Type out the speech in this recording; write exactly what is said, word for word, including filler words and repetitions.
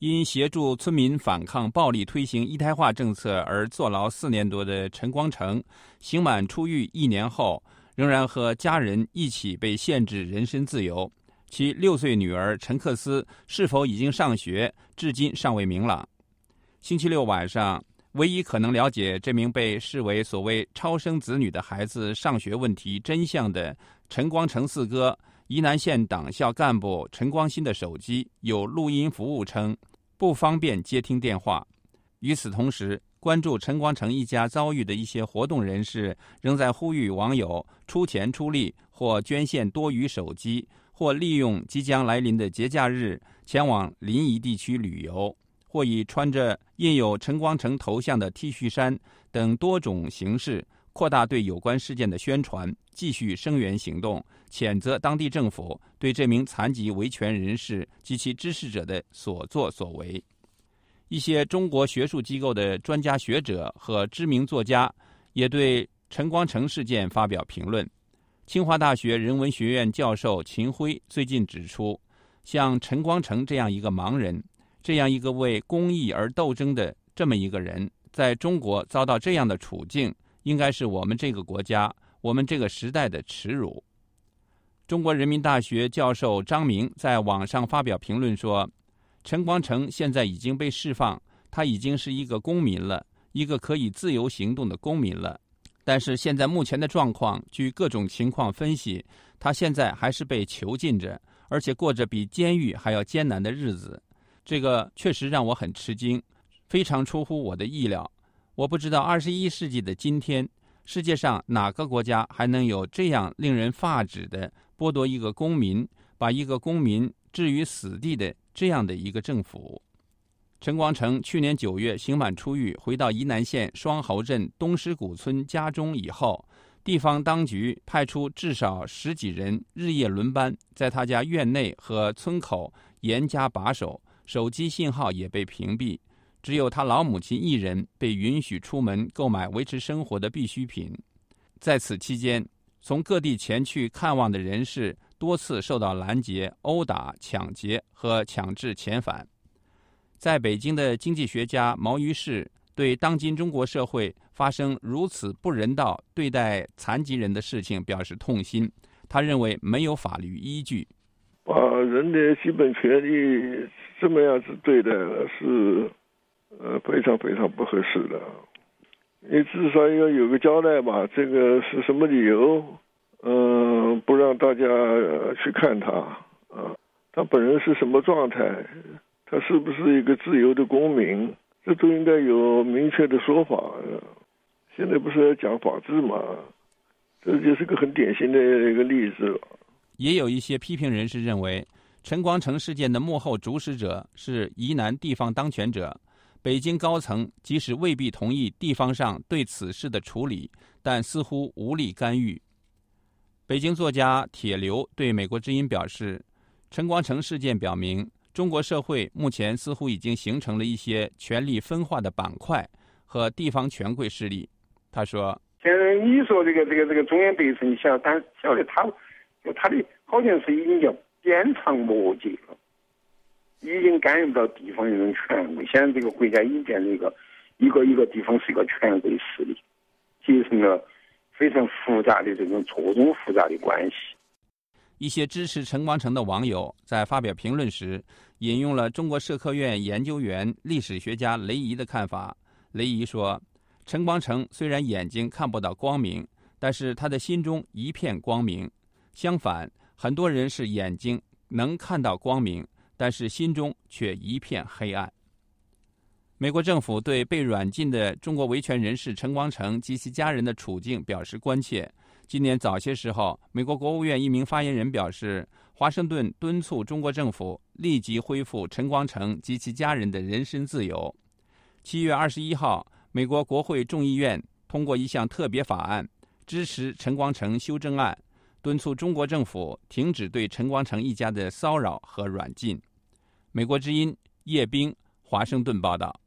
因协助村民反抗暴力推行一胎化政策而坐牢四年多的陈光诚，刑满出狱一年后，仍然和家人一起被限制人身自由。其六岁女儿陈克斯是否已经上学，至今尚未明朗。星期六晚上，唯一可能了解这名被视为所谓超生子女的孩子上学问题真相的陈光诚四哥，宜南县党校干部陈光新的手机有录音服务称不方便接听电话。与此同时，关注陈光诚一家遭遇的一些活动人士仍在呼吁网友出钱出力或捐献多余手机，或利用即将来临的节假日前往临沂地区旅游，或以穿着印有陈光诚头像的 T 恤衫等多种形式扩大对有关事件的宣传，继续声援行动，谴责当地政府对这名残疾维权人士及其支持者的所作所为。一些中国学术机构的专家学者和知名作家也对陈光诚事件发表评论。清华大学人文学院教授秦晖最近指出，像陈光诚这样一个盲人，这样一个为公益而斗争的这么一个人，在中国遭到这样的处境，应该是我们这个国家、我们这个时代的耻辱。中国人民大学教授张明在网上发表评论说，陈光诚现在已经被释放，他已经是一个公民了，一个可以自由行动的公民了。但是现在目前的状况，据各种情况分析，他现在还是被囚禁着，而且过着比监狱还要艰难的日子。这个确实让我很吃惊，非常出乎我的意料。我不知道二十一世纪的今天，世界上哪个国家还能有这样令人发指的剥夺一个公民，把一个公民置于死地的这样的一个政府。陈光诚去年九月刑满出狱，回到宜南县双侯镇东石谷村家中以后，地方当局派出至少十几人日夜轮班，在他家院内和村口严加把守，手机信号也被屏蔽，只有他老母亲一人被允许出门购买维持生活的必需品。在此期间，从各地前去看望的人士多次受到拦截、殴打、抢劫和强制遣返。在北京的经济学家毛于轼对当今中国社会发生如此不人道对待残疾人的事情表示痛心，他认为没有法律依据。 把人的基本权利这么样子对待是呃非常非常不合适的。你至少要有个交代吧，这个是什么理由嗯、呃，不让大家、呃、去看他啊？他本人是什么状态？他是不是一个自由的公民？这都应该有明确的说法。现在不是要讲法治吗？这就是个很典型的一个例子了。 也有一些批评人士认为，陈光诚事件的幕后主使者是宜南地方当权者。北京高层即使未必同意地方上对此事的处理，但似乎无力干预。北京作家铁流对美国之音表示，陈光诚事件表明，中国社会目前似乎已经形成了一些权力分化的板块和地方权贵势力。他说：“ 现在你说这个这个这个中央对称，晓但晓得他，就他的好像是已经叫鞭长莫及了，已经干预不到地方这种权威。现在这个国家已经变成一个一个一个地方是一个权威势力，形成了非常复杂的这种错综复杂的关系。” 一些支持陈光诚的网友在发表评论时，引用了中国社科院研究员、历史学家雷怡的看法。雷怡说，陈光诚虽然眼睛看不到光明，但是他的心中一片光明。相反，很多人是眼睛能看到光明，但是心中却一片黑暗。美国政府对被软禁的中国维权人士陈光诚及其家人的处境表示关切。今年早些时候，美国国务院一名发言人表示，华盛顿敦促中国政府立即恢复陈光诚及其家人的人身自由。七月二十一号，美国国会众议院通过一项特别法案，支持陈光诚修正案，敦促中国政府停止对陈光诚一家的骚扰和软禁。美国之音叶冰华盛顿报道。